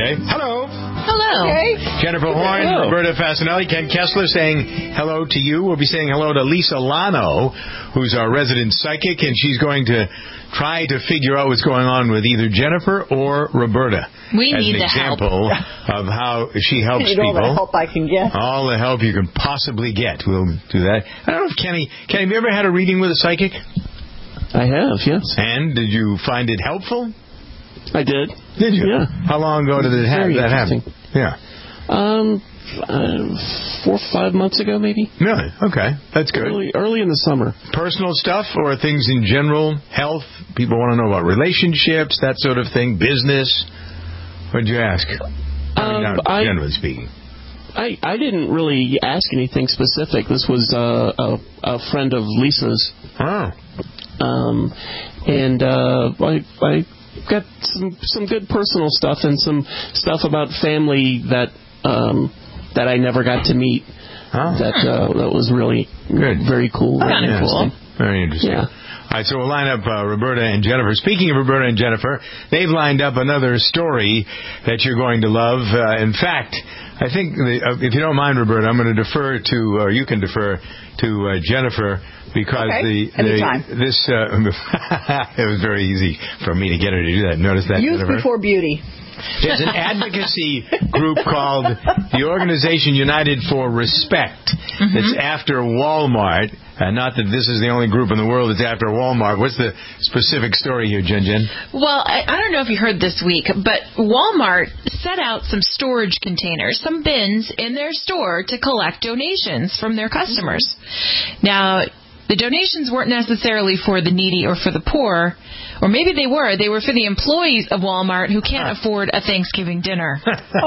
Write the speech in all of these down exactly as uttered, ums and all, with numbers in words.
Okay. Hello. Hello. Okay. Jennifer Horn, Hello. Roberta Fasanelli, Ken Kessler saying hello to you. We'll be saying hello to Lisa Lano, who's our resident psychic, and she's going to try to figure out what's going on with either Jennifer or Roberta. We as need an the help. example of how she helps I need all the people. help I can get. All the help you can possibly get. We'll do that. I don't know if Kenny, Kenny, have you ever had a reading with a psychic? I have, yes. And did you find it helpful? I did. Did you? Yeah. How long ago did it have, Very that happen? interesting. Yeah. Um, uh, four or five months ago, maybe. Really? Okay. That's good. Early, early in the summer. Personal stuff or things in general? Health? People want to know about relationships, that sort of thing? Business? What'd you ask? I mean, Um, not I- generally speaking. I, I didn't really ask anything specific. This was uh, a, a friend of Lisa's. Oh. Um, and uh, I, I got some, some good personal stuff and some stuff about family that um, that I never got to meet. Oh. That uh, that was really Good. very cool. Kind very of cool. interesting. Very interesting. Yeah. All right, so we'll line up uh, Roberta and Jennifer. Speaking of Roberta and Jennifer, they've lined up another story that you're going to love. Uh, in fact, I think, the, uh, if you don't mind, Roberta, I'm going to defer to, or you can defer to uh, Jennifer, because Okay, the, anytime. the this uh, it was very easy for me to get her to do that. Notice that, Youth Jennifer? before beauty. There's an advocacy group called the Organization United for Respect. Mm-hmm. It's after Walmart. Uh, not that this is the only group in the world that's after Walmart. What's the specific story here, Jen Jen? Well, I, I don't know if you heard this week, but Walmart set out some storage containers, some bins in their store to collect donations from their customers. Now, the donations weren't necessarily for the needy or for the poor, or maybe they were. They were for the employees of Walmart who can't afford a Thanksgiving dinner.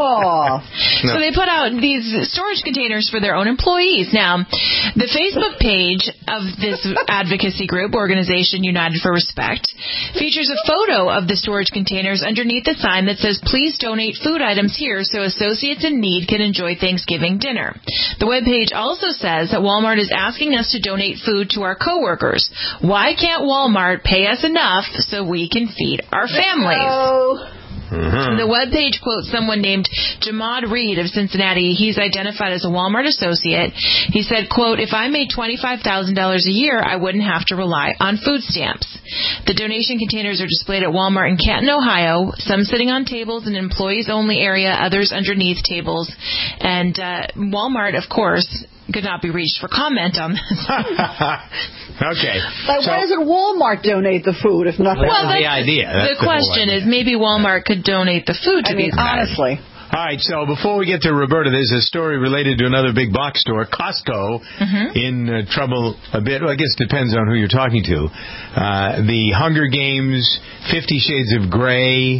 Oh. So they put out these storage containers for their own employees. Now, the Facebook page of this advocacy group, Organization United for Respect, features a photo of the storage containers underneath the sign that says, "Please donate food items here so associates in need can enjoy Thanksgiving dinner." The webpage also says that Walmart is asking us to donate food to our coworkers. Why can't Walmart pay us enough so we can feed our families? Oh. Mm-hmm. The webpage quotes someone named Jamad Reed of Cincinnati. He's identified as a Walmart associate. He said, quote, "If I made twenty-five thousand dollars a year, I wouldn't have to rely on food stamps." The donation containers are displayed at Walmart in Canton, Ohio, some sitting on tables in an employees-only area, others underneath tables. And uh, Walmart, of course, could not be reached for comment on this. Okay. Like, So- why doesn't Walmart donate the food if nothing? Well, else? the idea. That's The the whole question idea. is, maybe Walmart could donate the food to I mean, these guys. honestly. All right, so before we get to Roberta, there's a story related to another big box store, Costco, Mm-hmm. in uh, trouble a bit. Well, I guess it depends on who you're talking to. Uh, the Hunger Games, Fifty Shades of Grey,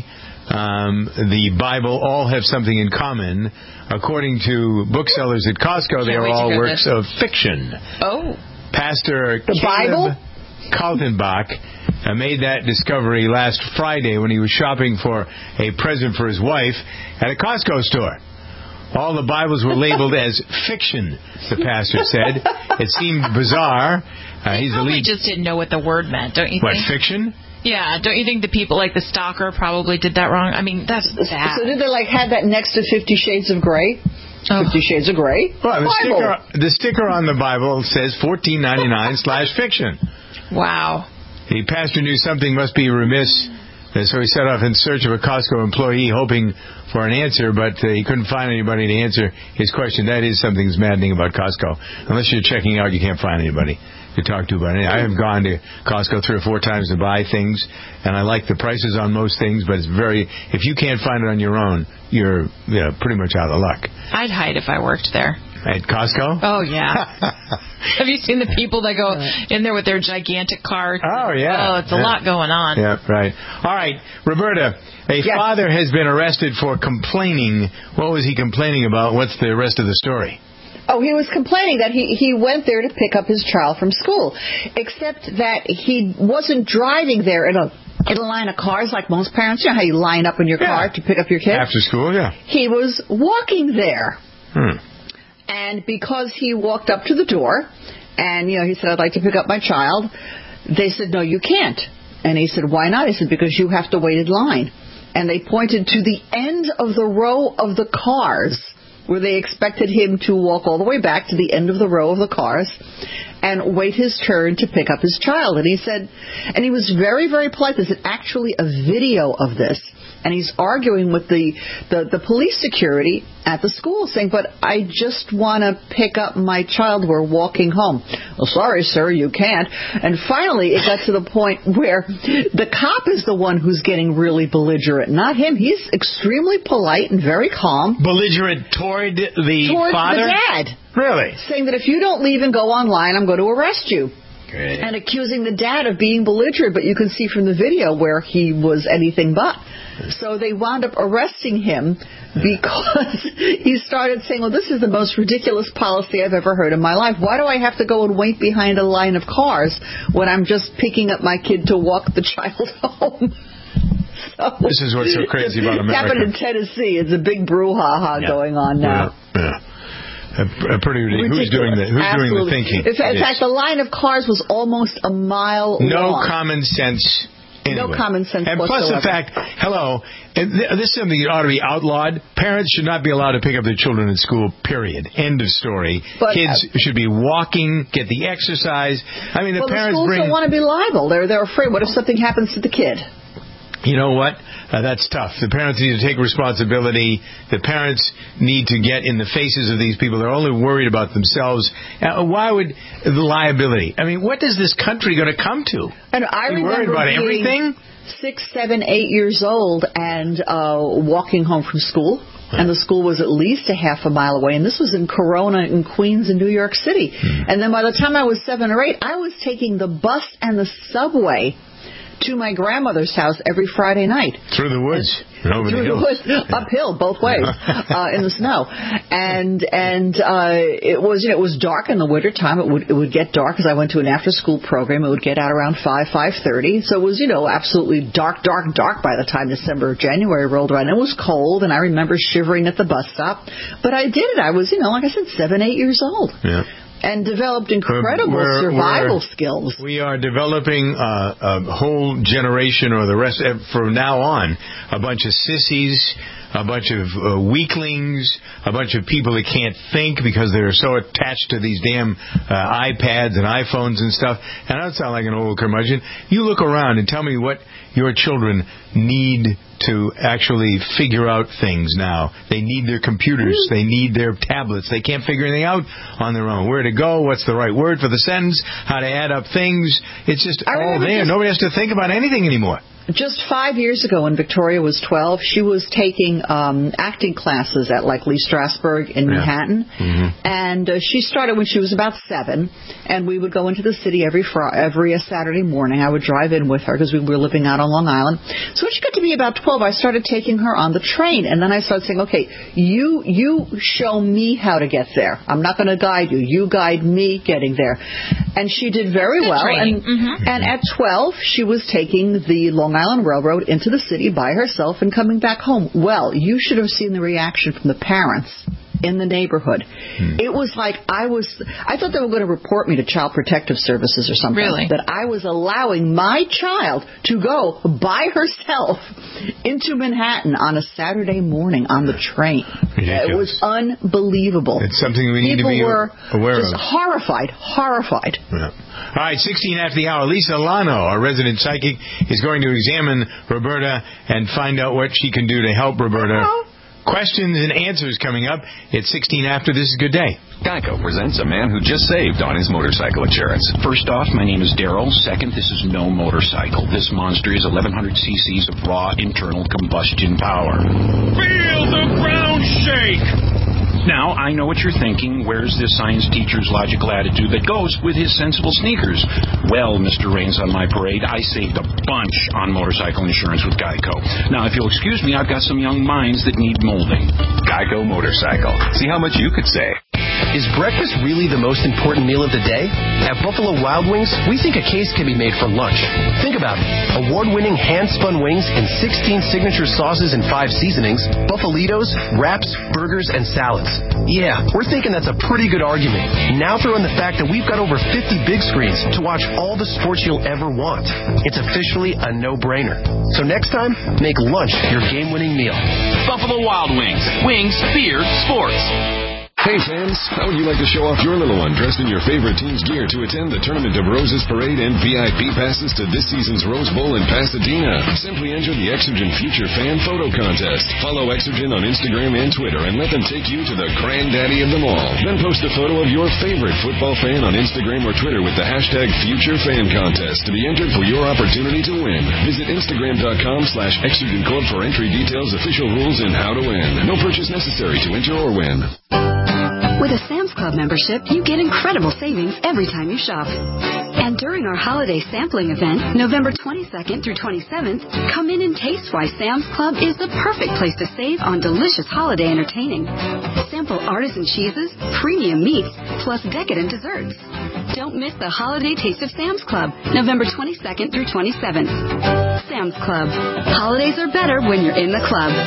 um, the Bible all have something in common. According to booksellers at Costco, they Can't are wait to all hear works this. of fiction. Oh. Pastor The Bible? Caleb Kaltenbach uh, made that discovery last Friday when he was shopping for a present for his wife at a Costco store. All the Bibles were labeled as fiction, the pastor said. It seemed bizarre. Uh, he's the Probably lead. just didn't know what the word meant, don't you What, think? fiction? Yeah, don't you think the people like the stalker probably did that wrong? I mean, that's bad. So did they like have that next to Fifty Shades of Grey? Oh. Fifty Shades of Grey. Well, the Bible. sticker, the sticker on the Bible says fourteen ninety-nine slash fiction. Wow. The pastor knew something must be remiss, and so he set off in search of a Costco employee, hoping for an answer, but uh, he couldn't find anybody to answer his question. That is something's maddening about Costco. Unless you're checking out, you can't find anybody to talk to about it. I have gone to Costco three or four times to buy things, and I like the prices on most things, but it's very, if you can't find it on your own, you're you know, pretty much out of luck. I'd hide if I worked there. At Costco? Oh, yeah. Have you seen the people that go in there with their gigantic carts? Oh, yeah. Oh, it's a Yeah. lot going on. Yeah, right. All right, Roberta, a Yes. father has been arrested for complaining. What was he complaining about? What's the rest of the story? Oh, he was complaining that he, he went there to pick up his child from school, except that he wasn't driving there in a in a line of cars like most parents. You know how you line up in your Yeah. car to pick up your kid? After school, yeah. He was walking there. Hmm. And because he walked up to the door and, you know, he said, "I'd like to pick up my child," they said, "No, you can't." And he said, "Why not?" He said, "Because you have to wait in line." and they pointed to the end of the row of the cars where they expected him to walk all the way back to the end of the row of the cars and wait his turn to pick up his child. And he said, and he was very, very polite. There's actually a video of this. And he's arguing with the, the, the police security at the school, saying, but I just want to pick up my child. We're walking home. Well, sorry, sir, you can't. And finally, it got to the point where the cop is the one who's getting really belligerent, not him. He's extremely polite and very calm. Belligerent toward the Towards father? the dad. Really? Saying that if you don't leave and go online, I'm going to arrest you. Great. And accusing the dad of being belligerent, but you can see from the video where he was anything but. So they wound up arresting him because he started saying, well, this is the most ridiculous policy I've ever heard in my life. Why do I have to go and wait behind a line of cars when I'm just picking up my kid to walk the child home? So, this is what's so crazy about America. Happened in Tennessee. It's a big brouhaha yeah. going on now. Yeah. yeah. A, a pretty ridiculous. Who's doing the Who's Absolutely. doing the thinking? In fact, in fact, the line of cars was almost a mile no long. No common sense. Anyway. No common sense and whatsoever. plus the fact, hello, this is something that ought to be outlawed. Parents should not be allowed to pick up their children in school, period. End of story. But, Kids uh, should be walking, get the exercise. I mean, the well, parents the schools bring... don't want to be liable. They're, they're afraid. What if something happens to the kid? You know what? Uh, that's tough. The parents need to take responsibility. The parents need to get in the faces of these people. They're only worried about themselves. Uh, why would the liability? I mean, what is this country going to come to? And I You're worried about being everything? Six, seven, eight years old and uh, walking home from school. And the school was at least a half a mile away. And this was in Corona, in Queens, in New York City. Mm. And then by the time I was seven or eight, I was taking the bus and the subway to my grandmother's house every Friday night. Through the woods. Over Through the, the woods. Yeah. Uphill, both ways, uh, in the snow. And and uh, it was you know, it was dark in the wintertime. It would, it would get dark because I went to an after-school program. It would get out around five, five thirty. So it was, you know, absolutely dark, dark, dark by the time December or January rolled around. It was cold, and I remember shivering at the bus stop. But I did it. I was, you know, like I said, seven, eight years old. Yeah. And developed incredible we're, survival we're, skills. We are developing uh, a whole generation, or the rest, from now on, a bunch of sissies, a bunch of uh, weaklings, a bunch of people that can't think because they're so attached to these damn uh, iPads and iPhones and stuff. And I don't sound like an old curmudgeon. You look around and tell me what your children need to actually figure out things now. They need their computers. They need their tablets. They can't figure anything out on their own. Where to go, what's the right word for the sentence, how to add up things. It's just all there. Just, Nobody has to think about anything anymore. Just five years ago, when Victoria was twelve, she was taking um, acting classes at like Lee Strasberg in yeah. Manhattan. Mm-hmm. And uh, she started when she was about seven. And we would go into the city every fr- every Saturday morning. I would drive in with her because we were living out on Long Island. So when she got to be about twelve, I started taking her on the train. And then I started saying, okay, you you show me how to get there. I'm not going to guide you. You guide me getting there. And she did very Good well. Training. And, mm-hmm. and at twelve, she was taking the Long Island Railroad into the city by herself and coming back home. Well, you should have seen the reaction from the parents in the neighborhood. Hmm. It was like I was, I thought they were going to report me to Child Protective Services or something. Really? That I was allowing my child to go by herself into Manhattan on a Saturday morning on the train. Ridiculous. It was unbelievable. It's something we need People to be were aware just of. horrified, horrified. Yeah. All right, sixteen after the hour. Lisa Lano, our resident psychic, is going to examine Roberta and find out what she can do to help Roberta. Hello. Questions and answers coming up. It's sixteen after. This is Good Day. Geico presents a man who just saved on his motorcycle insurance. First off, my name is Daryl. Second, this is no motorcycle. This monster is eleven hundred cc's of raw internal combustion power. Feel the ground shake! Now, I know what you're thinking. Where's this science teacher's logical attitude that goes with his sensible sneakers? Well, Mister Rains on my parade, I saved a bunch on motorcycle insurance with Geico. Now, if you'll excuse me, I've got some young minds that need molding. Geico Motorcycle. See how much you could save. Is breakfast really the most important meal of the day? At Buffalo Wild Wings, we think a case can be made for lunch. Think about it. Award-winning hand-spun wings in sixteen signature sauces and five seasonings, Buffalitos, wraps, burgers, and salads. Yeah, we're thinking that's a pretty good argument. Now throw in the fact that we've got over fifty big screens to watch all the sports you'll ever want. It's officially a no-brainer. So next time, make lunch your game-winning meal. Buffalo Wild Wings. Wings, beer, sports. Hey fans, how would you like to show off your little one dressed in your favorite team's gear to attend the Tournament of Roses Parade and V I P passes to this season's Rose Bowl in Pasadena? Simply enter the Exergen Future Fan Photo Contest. Follow Exergen on Instagram and Twitter and let them take you to the granddaddy of them all. Then post a photo of your favorite football fan on Instagram or Twitter with the hashtag Future Fan Contest to be entered for your opportunity to win. Visit Instagram.com slash Exergen Club for entry details, official rules, and how to win. No purchase necessary to enter or win. With a Sam's Club membership, you get incredible savings every time you shop. And during our holiday sampling event, November twenty-second through twenty-seventh, come in and taste why Sam's Club is the perfect place to save on delicious holiday entertaining. Sample artisan cheeses, premium meats, plus decadent desserts. Don't miss the holiday taste of Sam's Club, November twenty-second through twenty-seventh. Sam's Club. Holidays are better when you're in the club.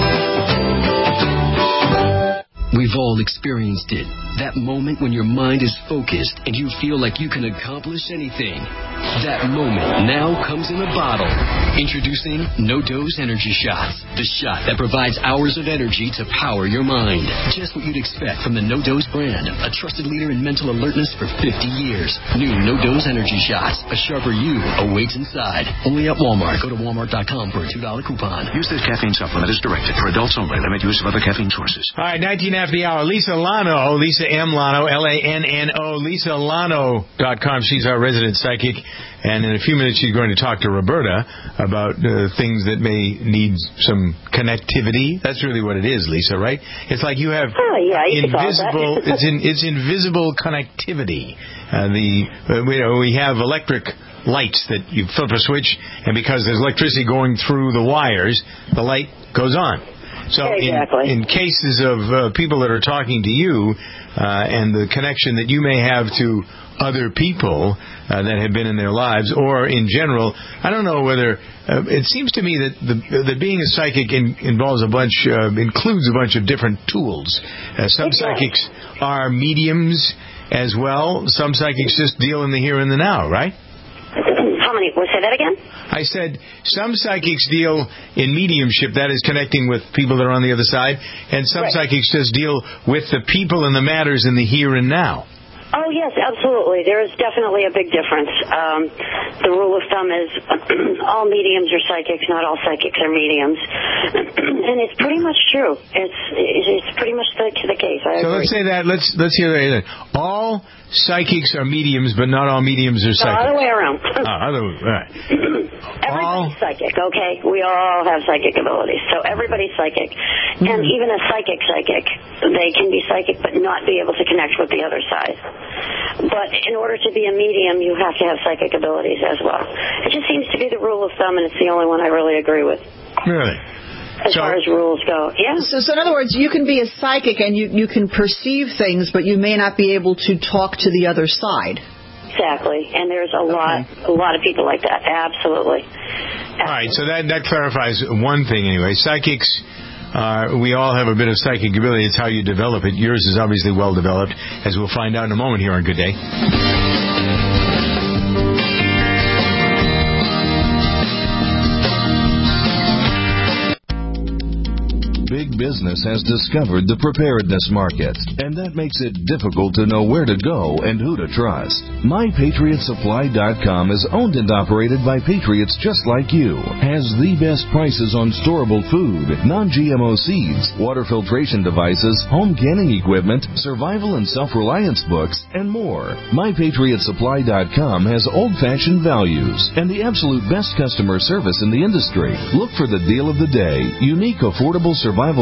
We've all experienced it. That moment when your mind is focused and you feel like you can accomplish anything. That moment now comes in a bottle. Introducing No-Dose Energy Shots. The shot that provides hours of energy to power your mind. Just what you'd expect from the No-Dose brand. A trusted leader in mental alertness for fifty years. New No-Dose Energy Shots. A sharper you awaits inside. Only at Walmart. Go to walmart dot com for a two dollar coupon. Use this caffeine supplement as directed for adults only. Limit use of other caffeine sources. All right, nineteen after the hour. Lisa Lano, Lisa M. Lano, L A N N O, Lisa Lano dot com. She's our resident psychic. And in a few minutes, she's going to talk to Roberta about uh, things that may need some connectivity. That's really what it is, Lisa, right? It's like you have oh, yeah, you invisible. it's in, it's invisible connectivity. Uh, the uh, we, uh, we have electric lights that you flip a switch, and because there's electricity going through the wires, the light goes on. So exactly. in, in cases of uh, people that are talking to you uh, and the connection that you may have to other people uh, that have been in their lives, or in general, I don't know whether uh, it seems to me that the, that being a psychic in, involves a bunch, uh, includes a bunch of different tools. Uh, some it psychics does. are mediums as well. Some psychics just deal in the here and the now, right? How many? We'll say that again? I said some psychics deal in mediumship, that is connecting with people that are on the other side, and some right. psychics just deal with the people and the matters in the here and now. Oh, yes, absolutely. There is definitely a big difference. Um, the rule of thumb is all mediums are psychics, not all psychics are mediums. And it's pretty much true. It's it's pretty much the, the case. I so agree. let's say that. Let's let's hear that. All psychics are mediums, but not all mediums are psychics. No, other way around. oh, other way. Right. Everybody's all... psychic, okay? We all have psychic abilities. So everybody's psychic. Mm-hmm. And even a psychic psychic, they can be psychic but not be able to connect with the other side. But in order to be a medium, you have to have psychic abilities as well. It just seems to be the rule of thumb, and it's the only one I really agree with. Really? As so, far as rules go, yeah. So, so in other words, you can be a psychic and you, you can perceive things, but you may not be able to talk to the other side. Exactly, and there's a okay. lot, a lot of people like that. Absolutely. Absolutely. All right, so that that clarifies one thing anyway. Psychics, uh, we all have a bit of psychic ability. It's how you develop it. Yours is obviously well developed, as we'll find out in a moment here on Good Day. Big business has discovered the preparedness market, and that makes it difficult to know where to go and who to trust. My Patriot Supply dot com is owned and operated by patriots just like you. Has the best prices on storable food, non-G M O seeds, water filtration devices, home canning equipment, survival and self-reliance books, and more. My Patriot Supply dot com has old-fashioned values and the absolute best customer service in the industry. Look for the deal of the day. Unique, affordable survival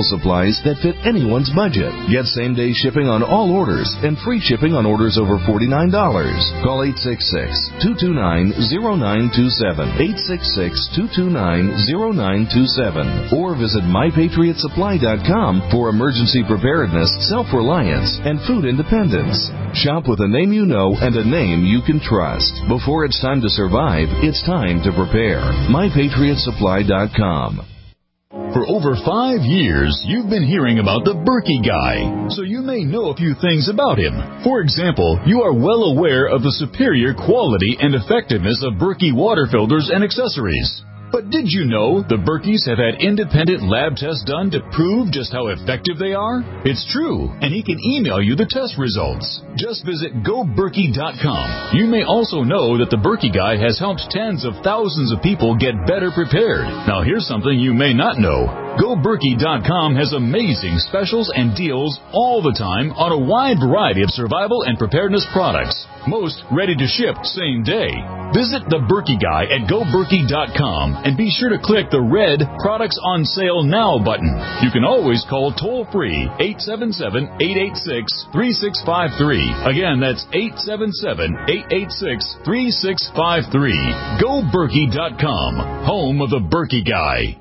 supplies that fit anyone's budget. Get same-day shipping on all orders and free shipping on orders over forty-nine dollars. Call eight six six, two two nine, zero nine two seven, eight six six, two two nine, zero nine two seven, or visit my patriot supply dot com for emergency preparedness, self-reliance, and food independence. Shop with a name you know and a name you can trust. Before it's time to survive, it's time to prepare. my patriot supply dot com. For over five years, you've been hearing about the Berkey Guy, so you may know a few things about him. For example, you are well aware of the superior quality and effectiveness of Berkey water filters and accessories. But did you know the Berkeys have had independent lab tests done to prove just how effective they are? It's true, and he can email you the test results. Just visit go berkey dot com. You may also know that the Berkey Guy has helped tens of thousands of people get better prepared. Now here's something you may not know. go berkey dot com has amazing specials and deals all the time on a wide variety of survival and preparedness products. Most ready to ship same day. Visit the Berkey Guy at go berkey dot com and be sure to click the red Products on Sale Now button. You can always call toll-free eight seven seven, eight eight six, three six five three. Again, that's eight seven seven, eight eight six, three six five three. go berkey dot com, home of the Berkey Guy.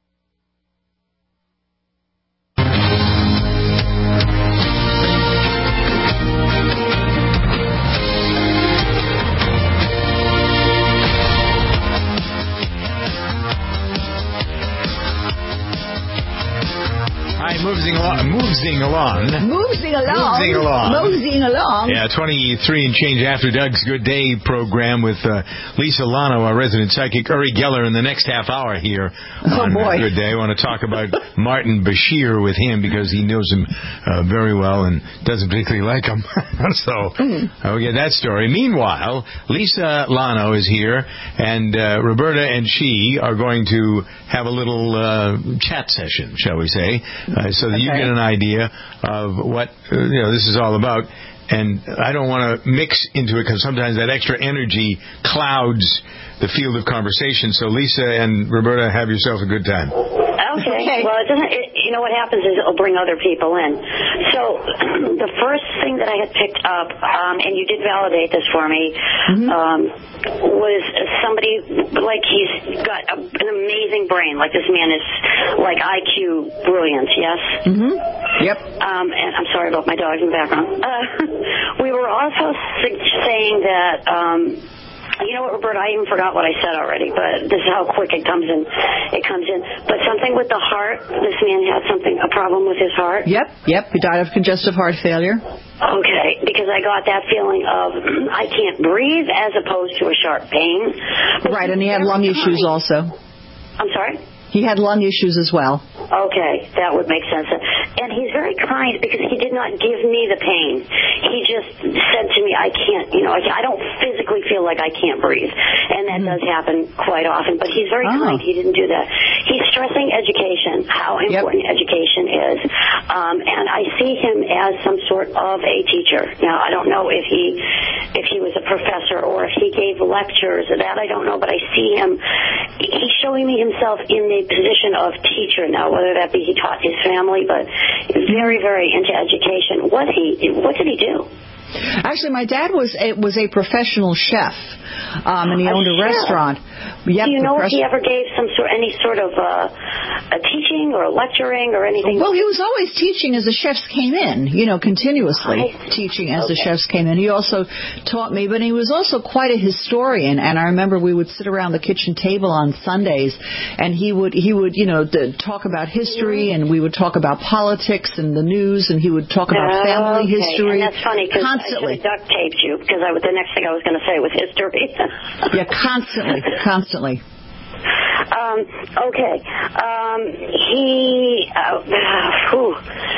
Moving along, moving along, moving along, moving along, moving along. Yeah, twenty-three and change after Doug's Good Day program with uh, Lisa Lano, our resident psychic, Uri Geller, in the next half hour here oh on boy. Good Day. I want to talk about Martin Bashir with him because he knows him uh, very well and doesn't particularly like him. so mm. uh, we get that story. Meanwhile, Lisa Lano is here, and uh, Roberta and she are going to have a little uh, chat session, shall we say. Uh, so that okay. you get an idea of what uh, you know this is all about. And I don't want to mix into it because sometimes that extra energy clouds the field of conversation. So Lisa and Roberta, have yourself a good time. Okay. okay. Well, it doesn't. It, you know what happens is it'll bring other people in. So the first thing that I had picked up, um, and you did validate this for me, mm-hmm. um, was somebody like he's got a, an amazing brain. Like this man is like I Q brilliant. Yes. Mm-hmm. Yep. Um, and I'm sorry about my dog in the background. Uh, we were also saying that. Um, You know what, Roberta, I even forgot what I said already, but this is how quick it comes in. It comes in. But something with the heart, this man had something, a problem with his heart. Yep, yep. He died of congestive heart failure. Okay, because I got that feeling of I can't breathe as opposed to a sharp pain. Right, and he had lung kind. issues also. I'm sorry? He had lung issues as well. Okay, that would make sense. And he's very kind because he did not give me the pain. He just said to me, I can't, you know, I, I don't physically feel like I can't breathe. And that mm. does happen quite often. But he's very oh. kind. He didn't do that. He's stressing education, how important yep. education is. Um, and I see him as some sort of a teacher. Now, I don't know if he if he was a professor or if he gave lectures. That I don't know. But I see him, he's showing me himself in the position of teacher now, whether that be he taught his family, but very, very into education. What he, what did he do? Actually, my dad was a, was a professional chef, um, and he a owned a chef. restaurant. Yep, do you know pres- if he ever gave some sort, any sort of uh, a teaching or lecturing or anything? Well, he was always teaching as the chefs came in, you know, continuously teaching as okay. the chefs came in. He also taught me, but he was also quite a historian. And I remember we would sit around the kitchen table on Sundays, and he would he would you know d- talk about history, and we would talk about politics and the news, and he would talk about uh, family okay. history. And that's funny because constantly. I should have duct taped you because I, the next thing I was going to say was history. yeah, constantly, constantly. Um, okay. Um, he, uh, whew,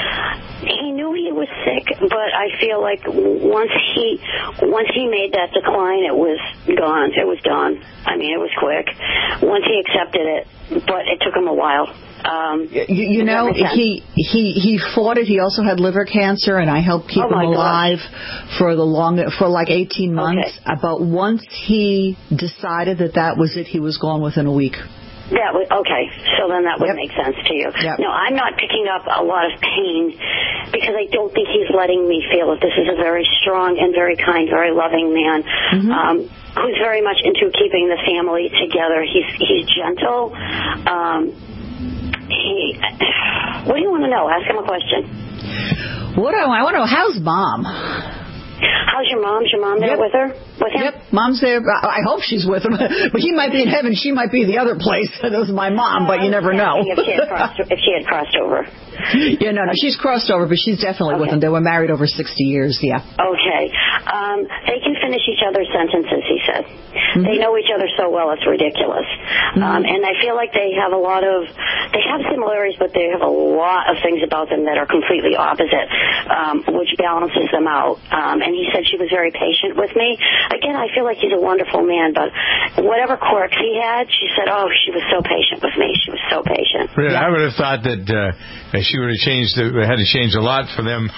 he knew he was sick, but I feel like once he, once he made that decline, it was gone. It was done. I mean, it was quick. Once he accepted it, but it took him a while. Um, you, you know, he he he fought it. He also had liver cancer, and I helped keep oh him alive God. for the long for like eighteen months. Okay. But once he decided that that was it, he was gone within a week. That would, okay, so then that would Yep. make sense to you. Yep. No, I'm not picking up a lot of pain because I don't think he's letting me feel that this is a very strong and very kind, very loving man. Mm-hmm. Um, who's very much into keeping the family together. He's he's gentle. Um, he, what do you want to know? Ask him a question. What do I want to know? How's Mom? How's your mom? Is your mom there Yep. with her? With him? Yep, Mom's there. I hope she's with him. But he might be in heaven. She might be the other place. That was my mom, but you never know. If she had crossed, if she had crossed over. Yeah, no, no. She's crossed over, but she's definitely Okay. with him. They were married over sixty years, yeah. Okay. Um, they can finish each other's sentences, he said. Mm-hmm. They know each other so well, it's ridiculous. Mm-hmm. Um, and I feel like they have a lot of, they have similarities, but they have a lot of things about them that are completely opposite, um, which balances them out. Um, and he said she was very patient with me. Again, I feel like he's a wonderful man, but whatever quirks he had, she said, oh, she was so patient with me. She was so patient. Really, yeah. I would have thought that uh, she would have changed, had to change a lot for them.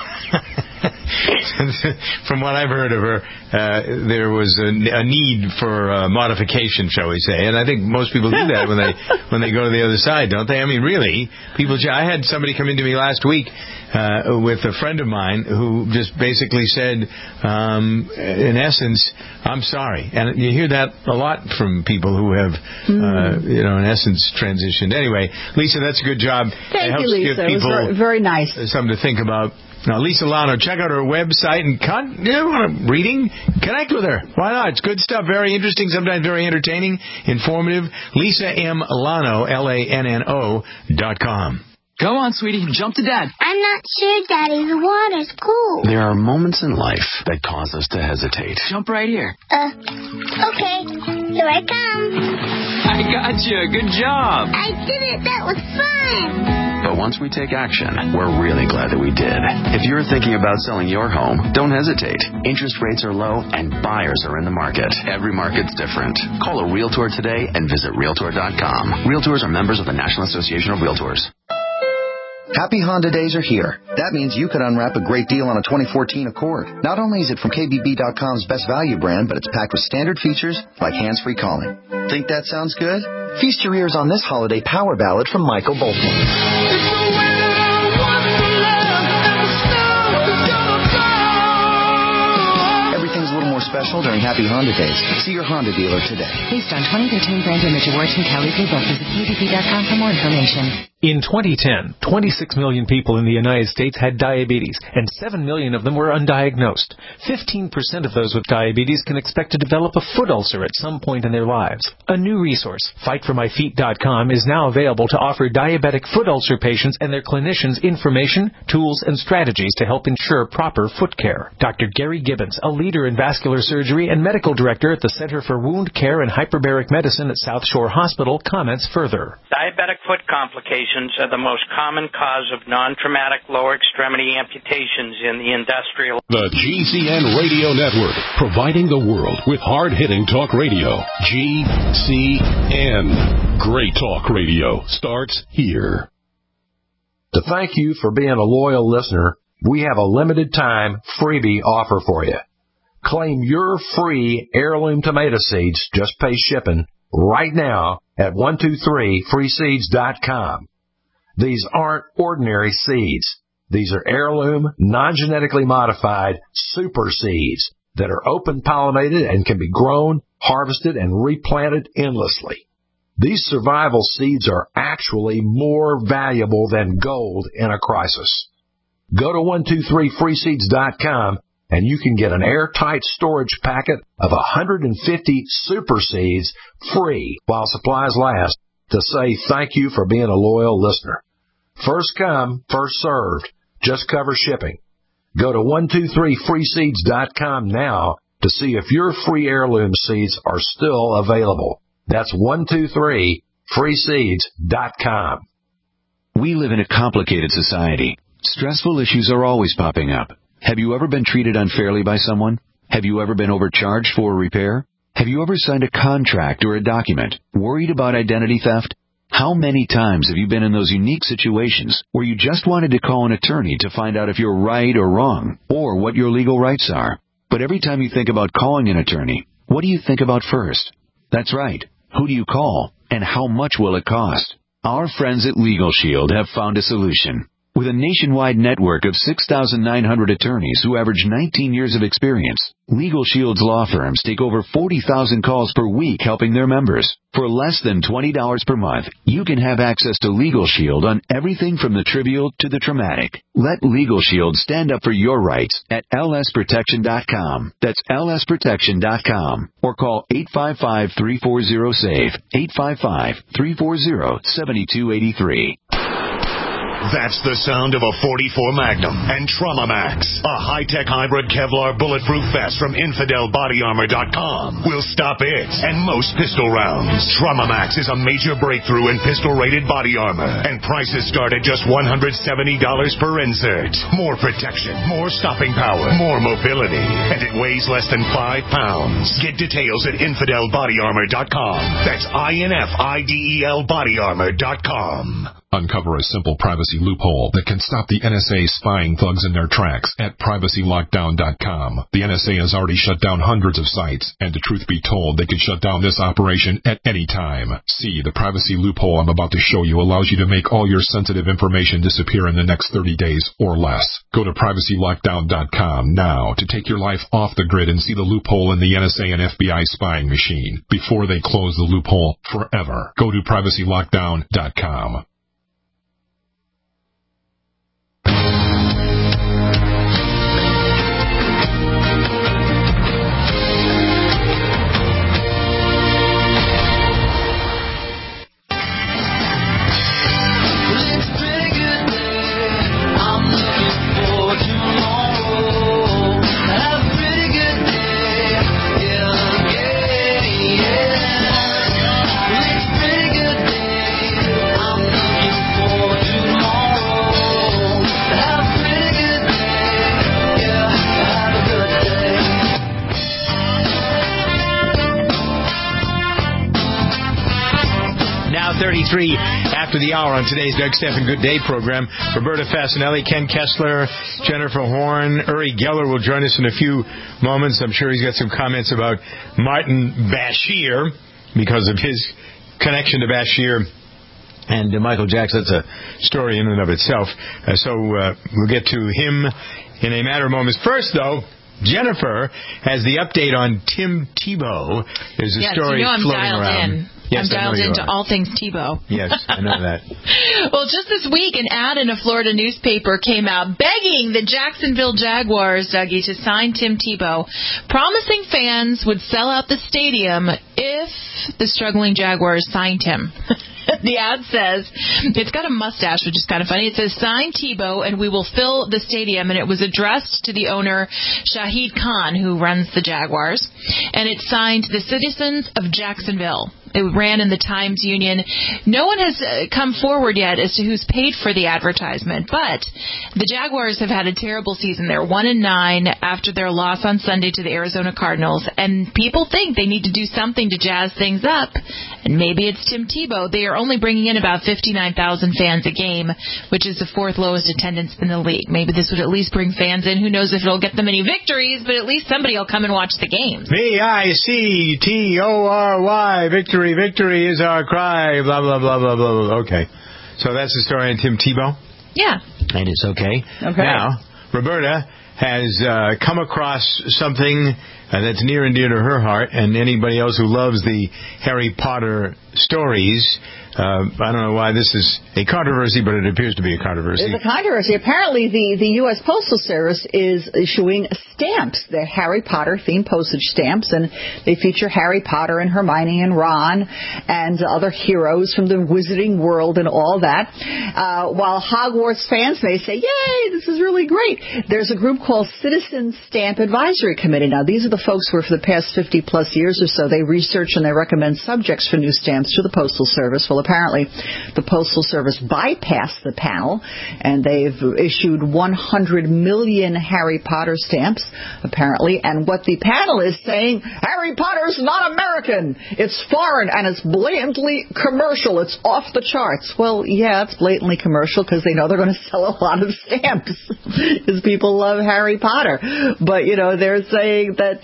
From what I've heard of her, uh, there was a, a need for uh, modification, shall we say? And I think most people do that when they when they go to the other side, don't they? I mean, really, people. I had somebody come into me last week uh, with a friend of mine who just basically said, um, in essence, "I'm sorry," and you hear that a lot from people who have, mm. uh, you know, in essence, transitioned. Anyway, Lisa, that's a good job. Thank it helps you, Lisa. give people it was very, very nice. Something to think about. Now, Lisa Lano, check out her website and con- you know, want a reading? Connect with her. Why not? It's good stuff. Very interesting, sometimes very entertaining, informative. Lisa M. Lano, L A N N O dot com. Go on, sweetie. Jump to Dad. I'm not sure, Daddy. The water's cool. There are moments in life that cause us to hesitate. Jump right here. Uh, okay. Here I come. I got you. Good job. I did it. That was fun. But once we take action, we're really glad that we did. If you're thinking about selling your home, don't hesitate. Interest rates are low and buyers are in the market. Every market's different. Call a Realtor today and visit Realtor dot com. Realtors are members of the National Association of Realtors. Happy Honda days are here. That means you could unwrap a great deal on a twenty fourteen Accord. Not only is it from K B B dot com's best value brand, but it's packed with standard features like hands-free calling. Think that sounds good? Feast your ears on this holiday power ballad from Michael Bolton. Special during Happy Honda Days. See your Honda dealer today. Based on twenty thirteen Brand Image Awards from Kelly's New Book. Visit K B B dot com for more information. In twenty ten, twenty-six million people in the United States had diabetes, and seven million of them were undiagnosed. fifteen percent of those with diabetes can expect to develop a foot ulcer at some point in their lives. A new resource, fight for my feet dot com, is now available to offer diabetic foot ulcer patients and their clinicians information, tools, and strategies to help ensure proper foot care. Doctor Gary Gibbons, a leader in vascular surgery and medical director at the Center for Wound Care and Hyperbaric Medicine at South Shore Hospital, comments further. Diabetic foot complications are the most common cause of non-traumatic lower extremity amputations in the industrial. The G C N Radio Network, providing the world with hard-hitting talk radio. G C N. Great talk radio starts here. To thank you for being a loyal listener, we have a limited time freebie offer for you. Claim your free heirloom tomato seeds, just pay shipping, right now at one two three free seeds dot com. These aren't ordinary seeds. These are heirloom, non-genetically modified super seeds that are open-pollinated and can be grown, harvested, and replanted endlessly. These survival seeds are actually more valuable than gold in a crisis. Go to one two three free seeds dot com and you can get an airtight storage packet of one hundred fifty super seeds free while supplies last to say thank you for being a loyal listener. First come, first served. Just cover shipping. Go to one two three free seeds dot com now to see if your free heirloom seeds are still available. That's one two three free seeds dot com. We live in a complicated society. Stressful issues are always popping up. Have you ever been treated unfairly by someone? Have you ever been overcharged for a repair? Have you ever signed a contract or a document worried about identity theft? How many times have you been in those unique situations where you just wanted to call an attorney to find out if you're right or wrong, or what your legal rights are? But every time you think about calling an attorney, what do you think about first? That's right. Who do you call? And how much will it cost? Our friends at Legal Shield have found a solution. With a nationwide network of six thousand nine hundred attorneys who average nineteen years of experience, Legal Shield's law firms take over forty thousand calls per week helping their members. For less than twenty dollars per month, you can have access to Legal Shield on everything from the trivial to the traumatic. Let Legal Shield stand up for your rights at L S protection dot com. That's L S protection dot com. Or call eight five five, three four zero, S A V E, eight five five, three four zero, seven two eight three. That's the sound of a forty-four Magnum and Trauma Max, a high-tech hybrid Kevlar bulletproof vest from Infidel Body Armor dot com. Will stop it and most pistol rounds. Trauma Max is a major breakthrough in pistol-rated body armor, and prices start at just one hundred seventy dollars per insert. More protection, more stopping power, more mobility, and it weighs less than five pounds. Get details at Infidel Body Armor dot com. That's I N F I D E L Body Armor dot com. Uncover a simple privacy loophole that can stop the N S A spying thugs in their tracks at privacy lockdown dot com. The N S A has already shut down hundreds of sites, and the truth be told, they could shut down this operation at any time. See, the privacy loophole I'm about to show you allows you to make all your sensitive information disappear in the next thirty days or less. Go to privacy lockdown dot com now to take your life off the grid and see the loophole in the N S A and F B I spying machine before they close the loophole forever. Go to privacy lockdown dot com. thirty-three after the hour on today's Doug Stephan Good Day program. Roberta Fasanelli, Ken Kessler, Jennifer Horn, Uri Geller will join us in a few moments. I'm sure he's got some comments about Martin Bashir because of his connection to Bashir and uh, Michael Jackson. That's a story in and of itself. Uh, so uh, we'll get to him in a matter of moments. First, though, Jennifer has the update on Tim Tebow. There's a yes, story you know I'm floating dialed around. In. Yes, I'm dialed into are. all things Tebow. Yes, I know that. Well, just this week, an ad in a Florida newspaper came out begging the Jacksonville Jaguars, Dougie, to sign Tim Tebow, promising fans would sell out the stadium if the struggling Jaguars signed him. The ad says, it's got a mustache, which is kind of funny. It says, sign Tebow and we will fill the stadium. And it was addressed to the owner, Shahid Khan, who runs the Jaguars. And it signed the citizens of Jacksonville. It ran in the Times Union. No one has come forward yet as to who's paid for the advertisement, but the Jaguars have had a terrible season. They're one and nine after their loss on Sunday to the Arizona Cardinals, and people think they need to do something to jazz things up, and maybe it's Tim Tebow. They are only bringing in about fifty-nine thousand fans a game, which is the fourth lowest attendance in the league. Maybe this would at least bring fans in. Who knows if it'll get them any victories, but at least somebody will come and watch the games. V I C T O R Y, victory. Victory is our cry, blah, blah, blah, blah, blah, blah. Okay. So that's the story on Tim Tebow? Yeah. And it's okay. Okay. Now, Roberta has uh, come across something uh, that's near and dear to her heart, and anybody else who loves the Harry Potter stories. Uh, I don't know why this is a controversy, but it appears to be a controversy. It's a controversy. Apparently, the, the U S Postal Service is issuing stamps. They're Harry Potter-themed postage stamps, and they feature Harry Potter and Hermione and Ron and other heroes from the Wizarding World and all that. Uh, while Hogwarts fans may say, yay, this is really great, there's a group called Citizen Stamp Advisory Committee. Now, these are the folks who, for the past fifty-plus years or so, they research and they recommend subjects for new stamps to the Postal Service. Well, apparently, the Postal Service bypassed the panel, and they've issued one hundred million Harry Potter stamps, apparently. And what the panel is saying, Harry Potter's not American. It's foreign, and it's blatantly commercial. It's off the charts. Well, yeah, it's blatantly commercial because they know they're going to sell a lot of stamps because people love Harry Potter. But, you know, they're saying that,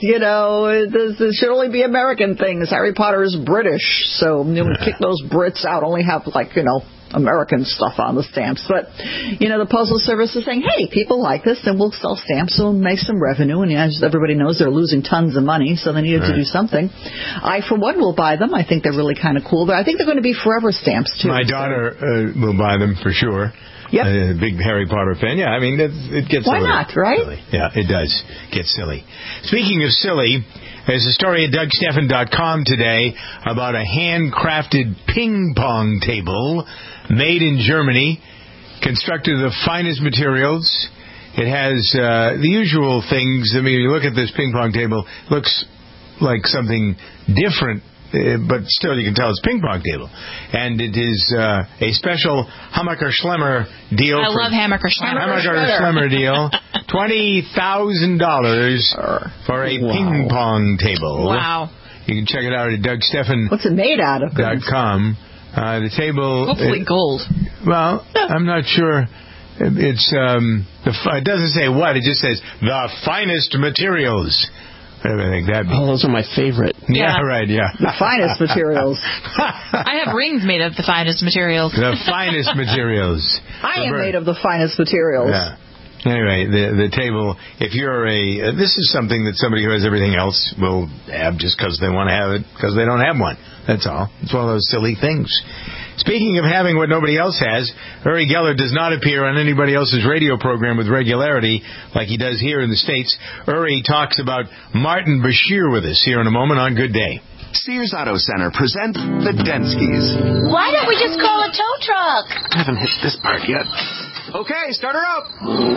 You know, it, it should only be American things. Harry Potter is British, so you know, kick those Brits out. Only have, like, you know, American stuff on the stamps. But, you know, the Postal Service is saying, hey, people like this, and we'll sell stamps and make some revenue. And as everybody knows, they're losing tons of money, so they needed right. to do something. I, for one, will buy them. I think they're really kind of cool. I think they're going to be forever stamps, too. My daughter so. uh, will buy them for sure. Yep. A big Harry Potter fan. Yeah, I mean, it, it gets Why silly. not, right? Silly. Yeah, it does get silly. Speaking of silly, there's a story at Doug Stephan dot com today about a handcrafted ping pong table made in Germany, constructed of the finest materials. It has uh, the usual things. I mean, you look at this ping pong table, it looks like something different, uh, but still you can tell it's a ping pong table. And it is uh, a special Hammacher Schlemmer deal. I for, love Hammacher Schlemmer. Hammacher Schlemmer deal. twenty thousand dollars for a wow. ping pong table. Wow. You can check it out at Doug Stephan. What's it made out of? Dot com. Uh, the table. Hopefully it, gold. Well, I'm not sure. It's um, the. It doesn't say what. It just says the finest materials. Whatever I think that means. Oh, those are my favorite. Yeah, yeah. right. Yeah, the finest materials. I have rings made of the finest materials. The finest materials. I am made of the finest materials. Yeah. Anyway, the the table, if you're a, uh, this is something that somebody who has everything else will have just because they want to have it, because they don't have one. That's all. It's one of those silly things. Speaking of having what nobody else has, Uri Geller does not appear on anybody else's radio program with regularity like he does here in the States. Uri talks about Martin Bashir with us here in a moment on Good Day. Sears Auto Center presents the Denskys. Why don't we just call a tow truck? I haven't hit this part yet. Okay, start her up.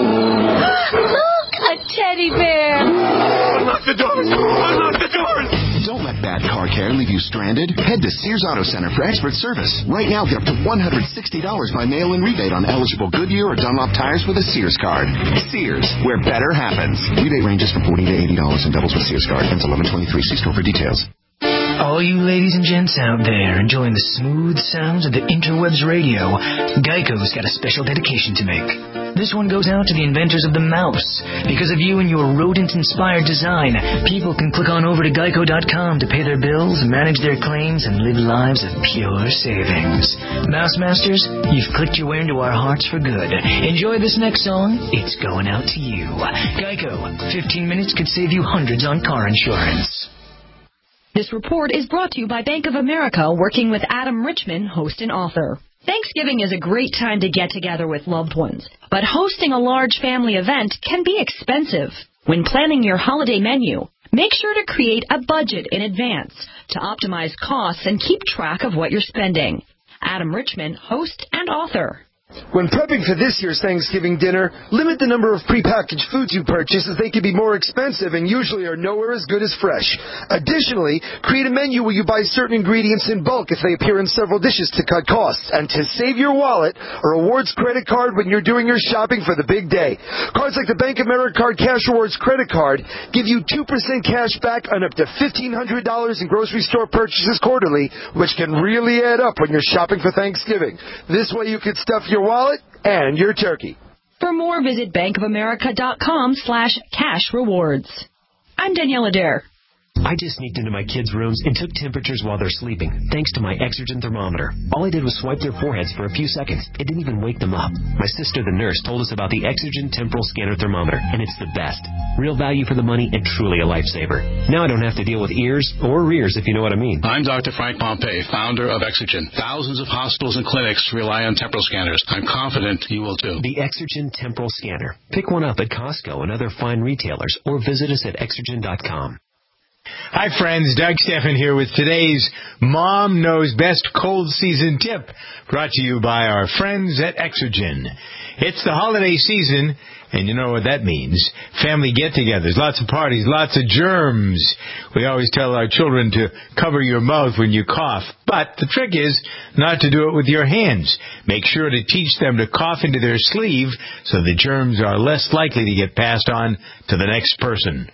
Look, a teddy bear. Unlock the doors. Unlock the doors. Don't let bad car care leave you stranded. Head to Sears Auto Center for expert service. Right now, get up to one hundred sixty dollars by mail-in rebate on eligible Goodyear or Dunlop tires with a Sears card. Sears, where better happens. Rebate ranges from forty dollars to eighty dollars and doubles with Sears card. Ends eleven twenty-three. See store for details. All you ladies and gents out there enjoying the smooth sounds of the interwebs radio, Geico's got a special dedication to make. This one goes out to the inventors of the mouse. Because of you and your rodent-inspired design, people can click on over to geico dot com to pay their bills, manage their claims, and live lives of pure savings. Mouse Masters, you've clicked your way into our hearts for good. Enjoy this next song. It's going out to you. Geico, fifteen minutes could save you hundreds on car insurance. This report is brought to you by Bank of America, working with Adam Richman, host and author. Thanksgiving is a great time to get together with loved ones, but hosting a large family event can be expensive. When planning your holiday menu, make sure to create a budget in advance to optimize costs and keep track of what you're spending. Adam Richman, host and author. When prepping for this year's Thanksgiving dinner, limit the number of prepackaged foods you purchase, as they can be more expensive and usually are nowhere as good as fresh. Additionally, create a menu where you buy certain ingredients in bulk if they appear in several dishes to cut costs. And to save your wallet, a rewards credit card when you're doing your shopping for the big day. Cards like the Bank of America Card Cash Rewards credit card give you two percent cash back on up to fifteen hundred dollars in grocery store purchases quarterly, which can really add up when you're shopping for Thanksgiving. This way you can stuff your wallet and your turkey. For more, visit bankofamerica.com slash cash rewards. I'm Danielle Adair. I just sneaked into my kids' rooms and took temperatures while they're sleeping, thanks to my Exergen thermometer. All I did was swipe their foreheads for a few seconds. It didn't even wake them up. My sister, the nurse, told us about the Exergen temporal scanner thermometer, and it's the best. Real value for the money and truly a lifesaver. Now I don't have to deal with ears or rears, if you know what I mean. I'm Doctor Frank Pompey, founder of Exergen. Thousands of hospitals and clinics rely on temporal scanners. I'm confident you will too. The Exergen temporal scanner. Pick one up at Costco and other fine retailers, or visit us at exergen dot com. Hi, friends. Doug Stephan here with today's Mom Knows Best Cold Season Tip, brought to you by our friends at Exergen. It's the holiday season, and you know what that means. Family get-togethers, lots of parties, lots of germs. We always tell our children to cover your mouth when you cough, but the trick is not to do it with your hands. Make sure to teach them to cough into their sleeve so the germs are less likely to get passed on to the next person.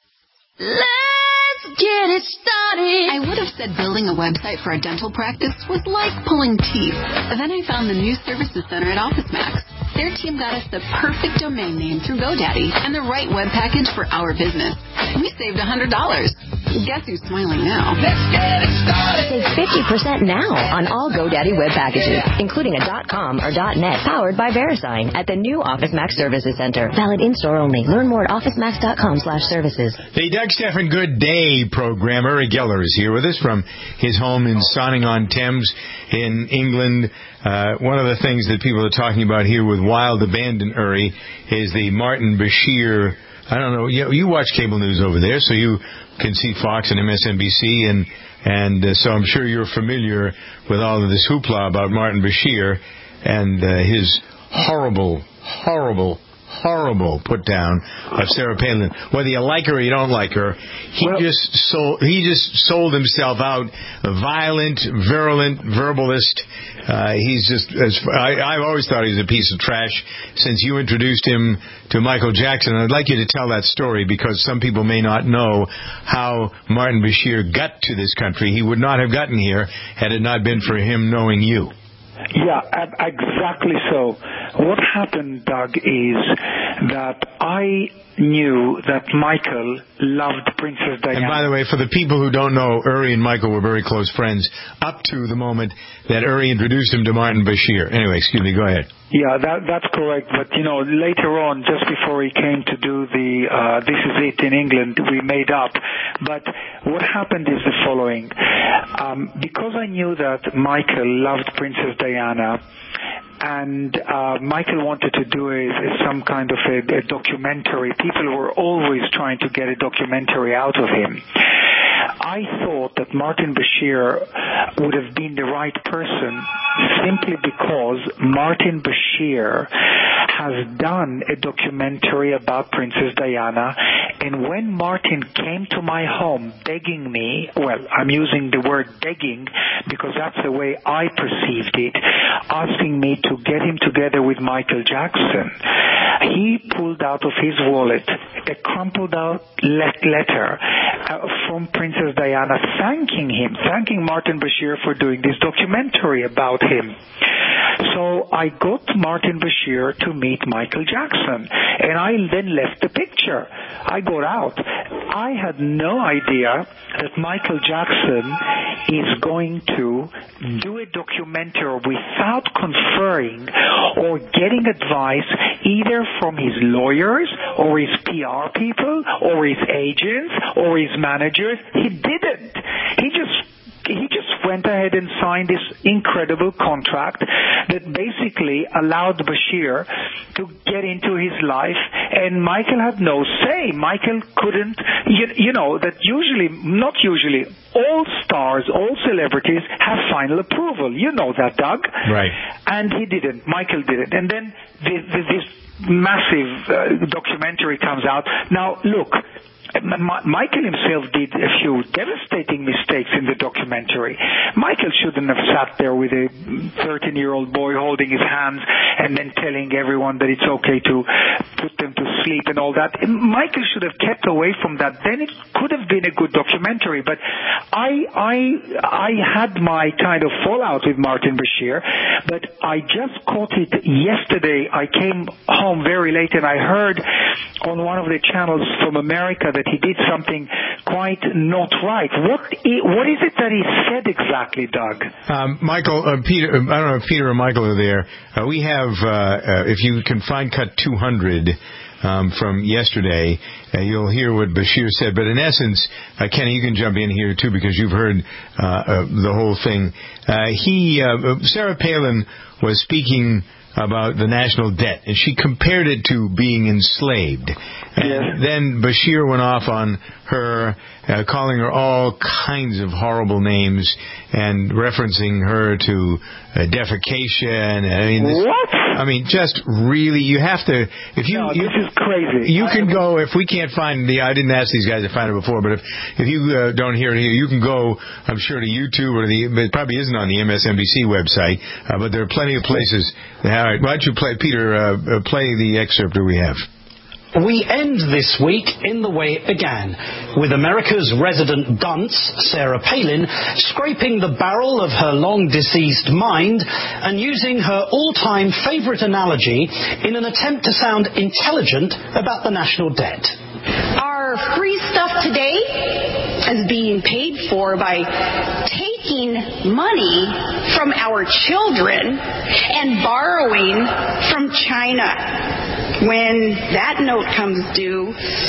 Get it started. I would have said building a website for a dental practice was like pulling teeth. Then I found the new services center at OfficeMax. Their team got us the perfect domain name through GoDaddy and the right web package for our business. We saved one hundred dollars. Guess who's smiling now? Let's get it started. Save fifty percent now on all GoDaddy web packages, including a .com or .net powered by VeriSign at the new Office Max Services Center. Valid in-store only. Learn more at OfficeMax.com slash services. The Doug Stephan Good Day program. Uri Geller is here with us from his home in Sonning-on-Thames in England. Uh, one of the things that people are talking about here with wild abandon, Uri, is the Martin Bashir. I don't know. You, you watch cable news over there, so you can see Fox and M S N B C, and and uh, so I'm sure you're familiar with all of this hoopla about Martin Bashir and uh, his horrible, horrible, horrible put down of Sarah Palin. Whether you like her or you don't like her, he well, just sold. He just sold himself out. A violent, virulent, verbalist. Uh, he's just. As, I, I've always thought he was a piece of trash since you introduced him to Michael Jackson. I'd like you to tell that story because some people may not know how Martin Bashir got to this country. He would not have gotten here had it not been for him knowing you. Yeah, exactly so. What happened, Doug, is that I knew that Michael loved Princess Diana. And by the way, for the people who don't know, Uri and Michael were very close friends up to the moment that Uri introduced him to Martin Bashir. Anyway, excuse me, go ahead. Yeah, that, that's correct. But, you know, later on, just before he came to do the uh, This Is It in England, we made up. But what happened is the following. Um, because I knew that Michael loved Princess Diana, and uh, Michael wanted to do a, a, some kind of a, a documentary. People were always trying to get a documentary out of him. I thought that Martin Bashir would have been the right person simply because Martin Bashir has done a documentary about Princess Diana, and when Martin came to my home begging me, well, I'm using the word begging because that's the way I perceived it, asking me to get him together with Michael Jackson, he pulled out of his wallet a crumpled out letter uh, from Princess Diana thanking him, thanking Martin Bashir for doing this documentary about him. So I got Martin Bashir to meet Michael Jackson, and I then left the picture. I got out. I had no idea that Michael Jackson is going to do a documentary without conferring or getting advice either from his lawyers or his P R people or his agents or his managers. He didn't. He just He just went ahead and signed this incredible contract that basically allowed Bashir to get into his life, and Michael had no say. Michael couldn't, you, you know, that usually, not usually, all stars, all celebrities have final approval. You know that, Doug. Right. And he didn't. Michael didn't. And then the, the, this massive uh, documentary comes out. Now, look, Michael himself did a few devastating mistakes in the documentary. Michael shouldn't have sat there with a thirteen-year-old boy holding his hands and then telling everyone that it's okay to put them to sleep and all that. Michael should have kept away from that. Then it could have been a good documentary. But I, I, I had my kind of fallout with Martin Bashir, but I just caught it yesterday. I came home very late and I heard on one of the channels from America that he did something quite not right. What what is it that he said exactly, Doug? Um, Michael, uh, Peter, I don't know if Peter or Michael are there. Uh, we have, uh, uh, if you can find cut two hundred um, from yesterday, uh, you'll hear what Bashir said. But in essence, uh, Kenny, you can jump in here too because you've heard uh, uh, the whole thing. Uh, he, uh, Sarah Palin was speaking about the national debt, and she compared it to being enslaved. And yes. Then Bashir went off on her, uh, calling her all kinds of horrible names and referencing her to uh, defecation. I mean, this, what? I mean, just really, you have to. If you, no, you this is crazy. You can go if we can't find the. I didn't ask these guys to find it before, but if if you uh, don't hear it here, you can go. I'm sure to YouTube or the. It probably isn't on the M S N B C website, uh, but there are plenty of places. All right, why don't you play, Peter? Uh, uh, play the excerpt that we have. We end this week in the way it began, with America's resident dunce, Sarah Palin, scraping the barrel of her long-deceased mind and using her all-time favourite analogy in an attempt to sound intelligent about the national debt. Our free stuff today is being paid for by taking money from our children and borrowing from China. When that note comes due,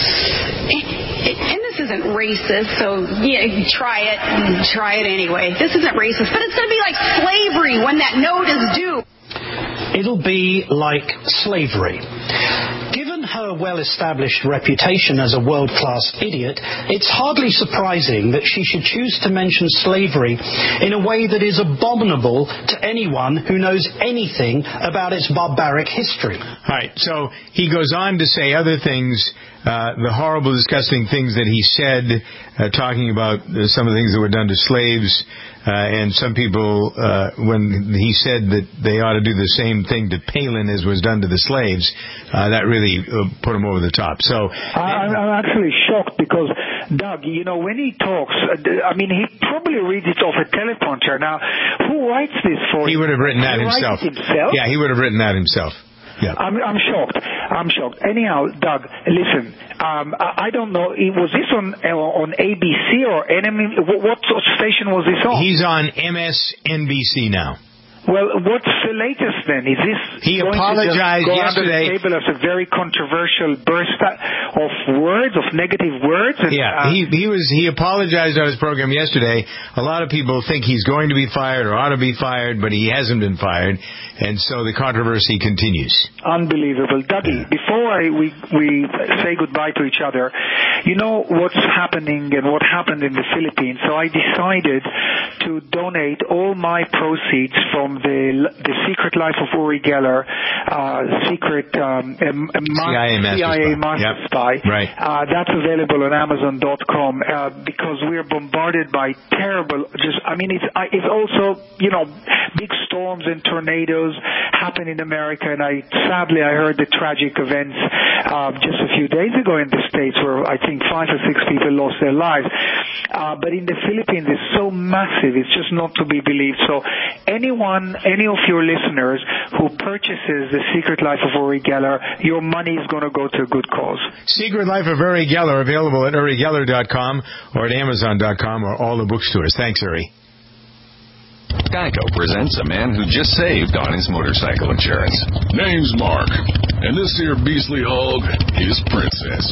and this isn't racist, so yeah, try it, try it anyway. This isn't racist, but it's going to be like slavery when that note is due. It'll be like slavery. Given her well-established reputation as a world-class idiot, it's hardly surprising that she should choose to mention slavery in a way that is abominable to anyone who knows anything about its barbaric history. All right, so he goes on to say other things, uh, the horrible, disgusting things that he said, uh, talking about uh, some of the things that were done to slaves. Uh, and some people, uh, when he said that they ought to do the same thing to Palin as was done to the slaves, uh, that really uh, put him over the top. So I, I'm actually shocked because, Doug, you know, when he talks, I mean, he probably reads it off a teleprompter. Now, who writes this for him? He would have written that he himself. Writes it himself. Yeah, he would have written that himself. Yeah. I'm, I'm shocked. I'm shocked. Anyhow, Doug, listen. Um, I, I don't know. Was this on uh, on A B C or N M E? What station was this on? He's on M S N B C now. Well, what's the latest then? Is this he going apologized to just go yesterday under the table as a very controversial burst of words, of negative words? And, yeah, uh, he he was he apologized on his program yesterday. A lot of people think he's going to be fired or ought to be fired, but he hasn't been fired, and so the controversy continues. Unbelievable, Dougie. Yeah. Before I, we we say goodbye to each other, you know what's happening and what happened in the Philippines. So I decided to donate all my proceeds from the the Secret Life of Uri Geller, uh, secret um, um, C I A master, C I A spy. master Yep. spy. Right. Uh, that's available on Amazon dot com uh, because we're bombarded by terrible. Just I mean, it's uh, it's also you know big storms and tornadoes happen in America, and I sadly I heard the tragic events uh, just a few days ago in the States where I think five or six people lost their lives. Uh, but in the Philippines, it's so massive; it's just not to be believed. So anyone. Any of your listeners who purchases The Secret Life of Uri Geller, your money is going to go to a good cause. Secret Life of Uri Geller, available at uri geller dot com or at amazon dot com or all the bookstores. Thanks, Uri. Geico presents a man who just saved on his motorcycle insurance. Name's Mark, and this here beastly hog is Princess.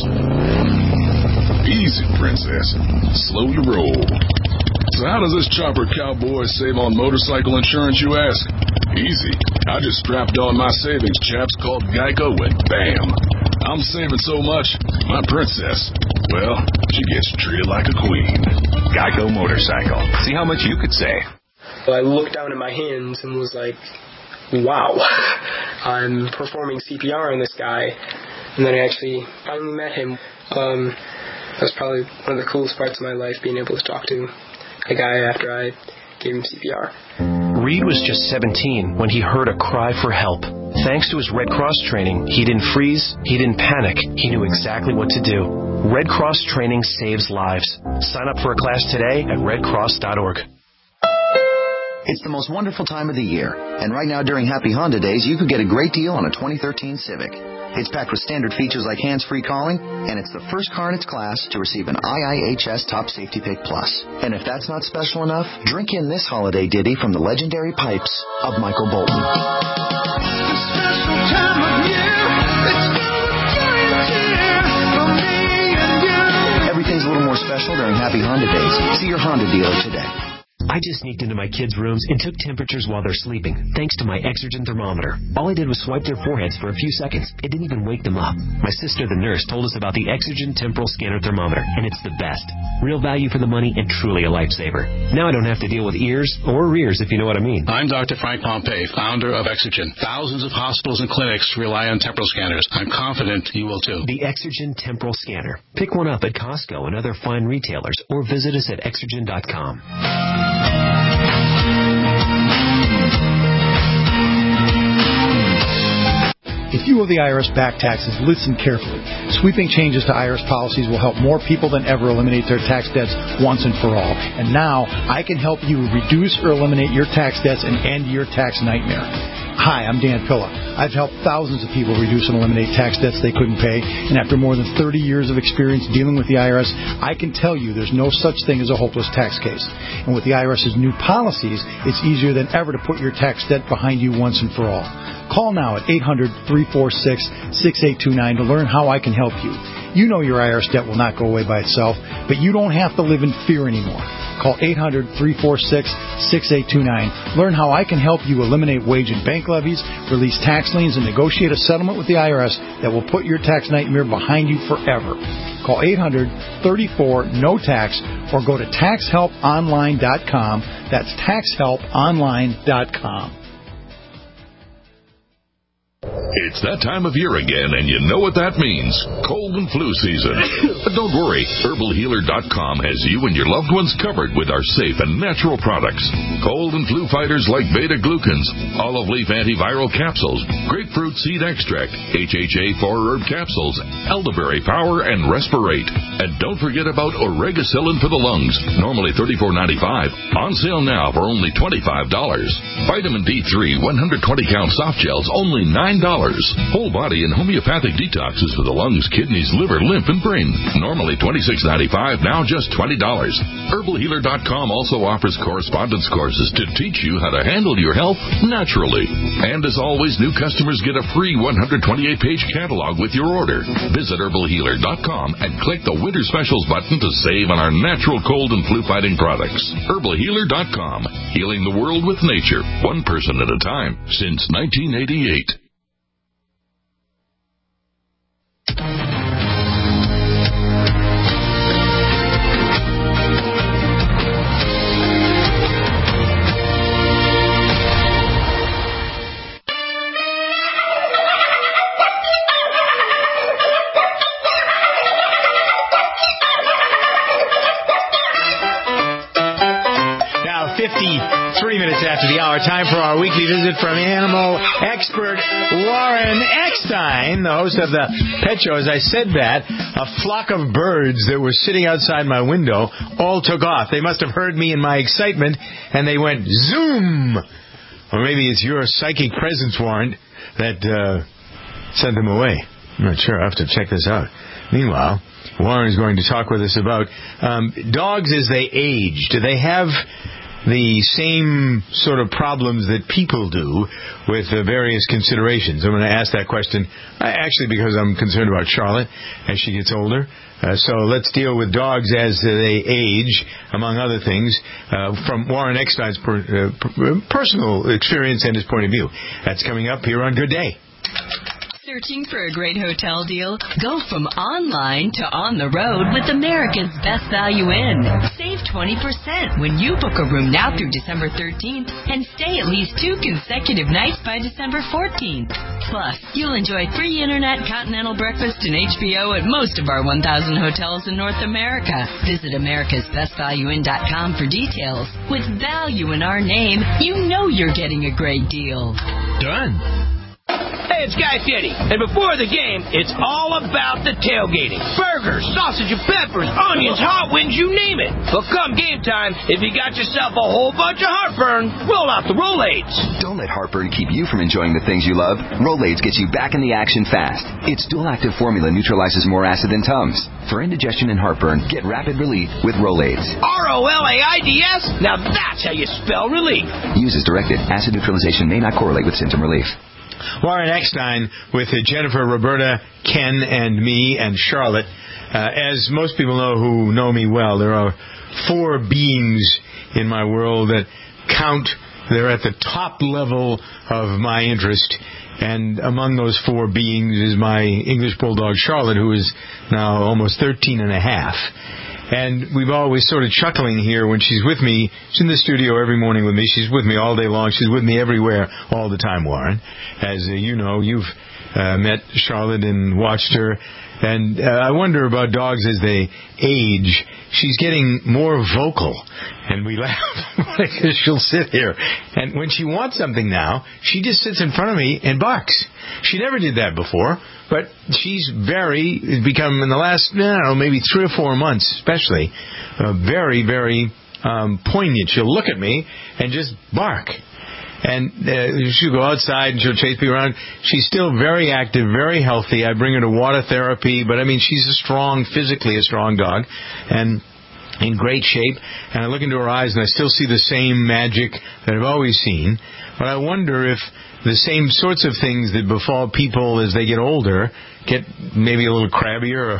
Easy, Princess. Slow your roll. So how does this chopper cowboy save on motorcycle insurance, you ask? Easy. I just strapped on my savings chaps called Geico and bam! I'm saving so much, my princess, well, she gets treated like a queen. Geico Motorcycle. See how much you could save. I looked down at my hands and was like, wow, I'm performing C P R on this guy. And then I actually finally met him. Um, that was probably one of the coolest parts of my life, being able to talk to a guy after I gave him C P R. Reed was just seventeen when he heard a cry for help. Thanks to his Red Cross training, he didn't freeze, he didn't panic, he knew exactly what to do. Red Cross training saves lives. Sign up for a class today at red cross dot org. It's the most wonderful time of the year, and right now during Happy Honda Days, you could get a great deal on a twenty thirteen Civic. It's packed with standard features like hands-free calling, and it's the first car in its class to receive an I I H S Top Safety Pick Plus. And if that's not special enough, drink in this holiday ditty from the legendary pipes of Michael Bolton. Everything's a little more special during Happy Honda Days. See your Honda dealer today. I just sneaked into my kids' rooms and took temperatures while they're sleeping, thanks to my Exergen thermometer. All I did was swipe their foreheads for a few seconds. It didn't even wake them up. My sister, the nurse, told us about the Exergen Temporal Scanner Thermometer, and it's the best. Real value for the money and truly a lifesaver. Now I don't have to deal with ears or rears, if you know what I mean. I'm Doctor Frank Pompey, founder of Exergen. Thousands of hospitals and clinics rely on temporal scanners. I'm confident you will too. The Exergen Temporal Scanner. Pick one up at Costco and other fine retailers, or visit us at exergen dot com. If you owe the I R S back taxes, listen carefully. Sweeping changes to I R S policies will help more people than ever eliminate their tax debts once and for all. And now, I can help you reduce or eliminate your tax debts and end your tax nightmare. Hi, I'm Dan Pilla. I've helped thousands of people reduce and eliminate tax debts they couldn't pay, and after more than thirty years of experience dealing with the I R S, I can tell you there's no such thing as a hopeless tax case. And with the I R S's new policies, it's easier than ever to put your tax debt behind you once and for all. Call now at eight hundred, three four six, six eight two nine to learn how I can help you. You know your I R S debt will not go away by itself, but you don't have to live in fear anymore. Call eight hundred, three four six, six eight two nine. Learn how I can help you eliminate wage and bank levies, release tax liens, and negotiate a settlement with the I R S that will put your tax nightmare behind you forever. Call eight hundred, three four, N O tax or go to tax help online dot com. That's tax help online dot com. It's that time of year again, and you know what that means. Cold and flu season. But don't worry. Herbal Healer dot com has you and your loved ones covered with our safe and natural products. Cold and flu fighters like beta-glucans, olive leaf antiviral capsules, grapefruit seed extract, H H A four herb capsules, elderberry power, and respirate. And don't forget about Oregacillin for the lungs, normally thirty-four ninety-five, on sale now for only twenty-five dollars. Vitamin D three one hundred twenty count soft gels, only nine dollars. Whole body and homeopathic detoxes for the lungs, kidneys, liver, lymph, and brain. Normally twenty-six ninety-five, now just twenty dollars. Herbal Healer dot com also offers correspondence courses to teach you how to handle your health naturally. And as always, new customers get a free one hundred twenty-eight page catalog with your order. Visit Herbal Healer dot com and click the Winter Specials button to save on our natural cold and flu fighting products. Herbal Healer dot com. Healing the world with nature, one person at a time, since nineteen eighty-eight. Three minutes after the hour, time for our weekly visit from animal expert Warren Eckstein, the host of the Pet Show. As I said that, a flock of birds that were sitting outside my window all took off. They must have heard me in my excitement, and they went zoom. Or maybe it's your psychic presence, Warren, that uh, sent them away. I'm not sure. I'll have to check this out. Meanwhile, Warren is going to talk with us about um, dogs as they age. Do they have the same sort of problems that people do with uh, various considerations? I'm going to ask that question uh, actually because I'm concerned about Charlotte as she gets older. Uh, so let's deal with dogs as uh, they age, among other things, uh, from Warren Eckstein's per, uh, per, personal experience and his point of view. That's coming up here on Good Day. Searching for a great hotel deal? Go from online to on the road with America's Best Value Inn. Save twenty percent when you book a room now through December thirteenth and stay at least two consecutive nights by December fourteenth. Plus, you'll enjoy free internet, continental breakfast, and H B O at most of our one thousand hotels in North America. Visit americas best value inn dot com for details. With value in our name, you know you're getting a great deal. Done. Hey, it's Guy Fieri, and before the game, it's all about the tailgating. Burgers, sausage and peppers, onions, hot wings, you name it. But come game time, if you got yourself a whole bunch of heartburn, roll out the Rolaids. Don't let heartburn keep you from enjoying the things you love. Rolaids gets you back in the action fast. Its dual-active formula neutralizes more acid than Tums. For indigestion and heartburn, get rapid relief with Rolaids. R O L A I D S? Now that's how you spell relief. Use as directed. Acid neutralization may not correlate with symptom relief. Warren Eckstein with Jennifer, Roberta, Ken, and me, and Charlotte. Uh, as most people know who know me well, there are four beings in my world that count. They're at the top level of my interest. And among those four beings is my English Bulldog, Charlotte, who is now almost thirteen and a half. And we've always sort of chuckling here when she's with me. She's in the studio every morning with me. She's with me all day long. She's with me everywhere all the time, Warren. As uh, you know, you've uh, met Charlotte and watched her. And uh, I wonder about dogs as they age. She's getting more vocal. And we laugh because she'll sit here. And when she wants something now, she just sits in front of me and barks. She never did that before. But she's very, become in the last, I don't know, maybe three or four months especially, uh, very, very um, poignant. She'll look at me and just bark. And uh, she'll go outside and she'll chase me around. She's still very active, very healthy. I bring her to water therapy. But, I mean, she's a strong, physically a strong dog. And in great shape. And I look into her eyes and I still see the same magic that I've always seen. But I wonder if the same sorts of things that befall people as they get older get maybe a little crabbier. Or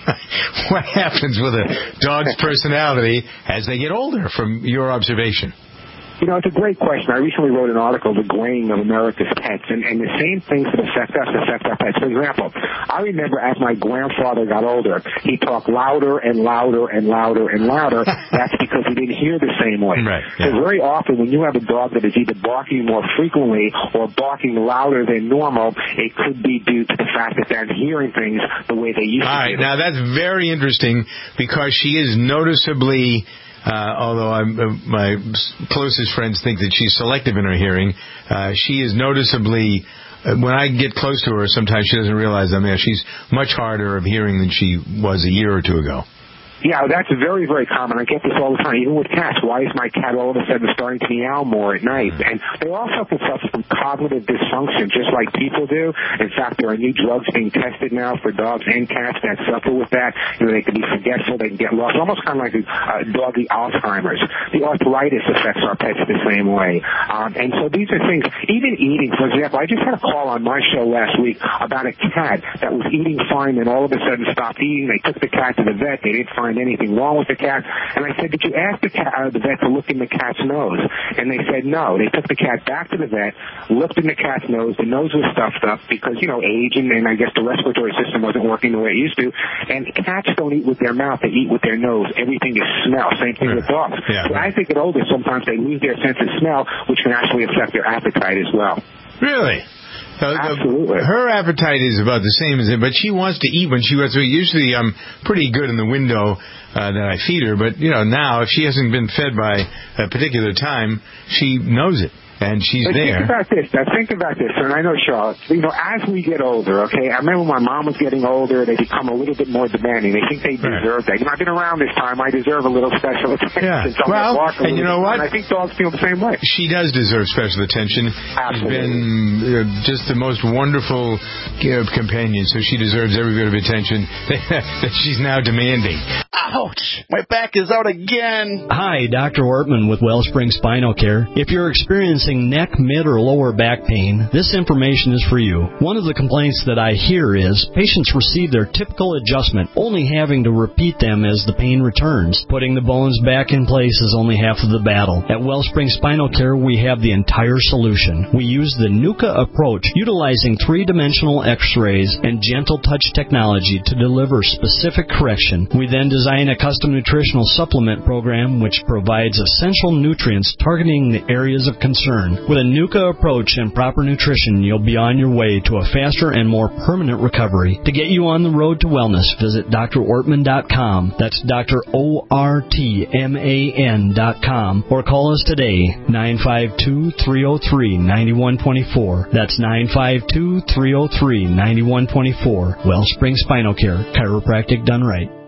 what happens with a dog's personality as they get older, from your observation? You know, it's a great question. I recently wrote an article, The Graying of America's Pets, and, and the same things that affect us affect our pets. For example, I remember as my grandfather got older, he talked louder and louder and louder and louder. That's because he didn't hear the same way. Right, yeah. So very often when you have a dog that is either barking more frequently or barking louder than normal, it could be due to the fact that they're hearing things the way they used All to. right, now that's very interesting because she is noticeably... Uh, although I'm, uh, my closest friends think that she's selective in her hearing, uh, she is noticeably, uh, when I get close to her, sometimes she doesn't realize I'm there. She's much harder of hearing than she was a year or two ago. Yeah, that's very, very common. I get this all the time, even with cats. Why is my cat all of a sudden starting to meow more at night? And they also can suffer from cognitive dysfunction, just like people do. In fact, there are new drugs being tested now for dogs and cats that suffer with that. You know, they can be forgetful, they can get lost, almost kind of like uh, doggy Alzheimer's. The arthritis affects our pets the same way. Um, and so these are things, even eating, for example, I just had a call on my show last week about a cat that was eating fine and all of a sudden stopped eating. They took the cat to the vet. They didn't find anything wrong with the cat. And I said, did you ask the cat, uh, the vet to look in the cat's nose? And they said no. They took the cat back to the vet, looked in the cat's nose. The nose was stuffed up because, you know, age and, and I guess the respiratory system wasn't working the way it used to. And cats don't eat with their mouth. They eat with their nose. Everything is smell. Same thing with dogs. Yeah. So I think at older, sometimes they lose their sense of smell, which can actually affect their appetite as well. Really? Uh, Absolutely. Her appetite is about the same as it, but she wants to eat when she wants to. Usually I'm pretty good in the window uh, that I feed her, but, you know, now if she hasn't been fed by a particular time, she knows it. And she's but there. Think about this. Now, think about this. And I know, Charlotte, you know, as we get older, okay, I remember when my mom was getting older, they become a little bit more demanding. They think they deserve right. that. You know, I've been around this time. I deserve a little special attention. Yeah. So Well, and you know what? And I think dogs feel the same way. She does deserve special attention. Absolutely. She's been uh, just the most wonderful uh, companion, so she deserves every bit of attention that she's now demanding. Ouch! My back is out again. Hi, Doctor Ortman with Wellspring Spinal Care. If you're experiencing neck, mid, or lower back pain, this information is for you. One of the complaints that I hear is patients receive their typical adjustment, only having to repeat them as the pain returns. Putting the bones back in place is only half of the battle. At Wellspring Spinal Care, we have the entire solution. We use the NUCA approach, utilizing three-dimensional x-rays and gentle touch technology to deliver specific correction. We then design a custom nutritional supplement program which provides essential nutrients targeting the areas of concern. With a NUCA approach and proper nutrition, you'll be on your way to a faster and more permanent recovery. To get you on the road to wellness, visit D R ortman dot com. That's Doctor O R T M A N dot com. Or call us today, nine five two, three oh three, nine one two four. That's nine five two, three oh three, nine one two four. Wellspring Spinal Care, chiropractic done right.